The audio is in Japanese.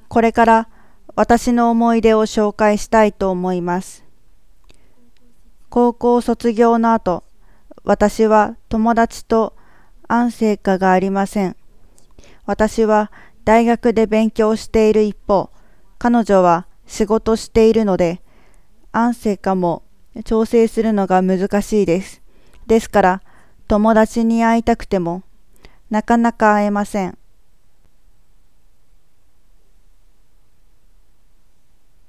これから私の思い出を紹介したいと思います。高校卒業の後、私は友達と安静化がありません。私は大学で勉強している一方、彼女は仕事しているので、安静化も調整するのが難しいです。ですから、友達に会いたくても、なかなか会えません。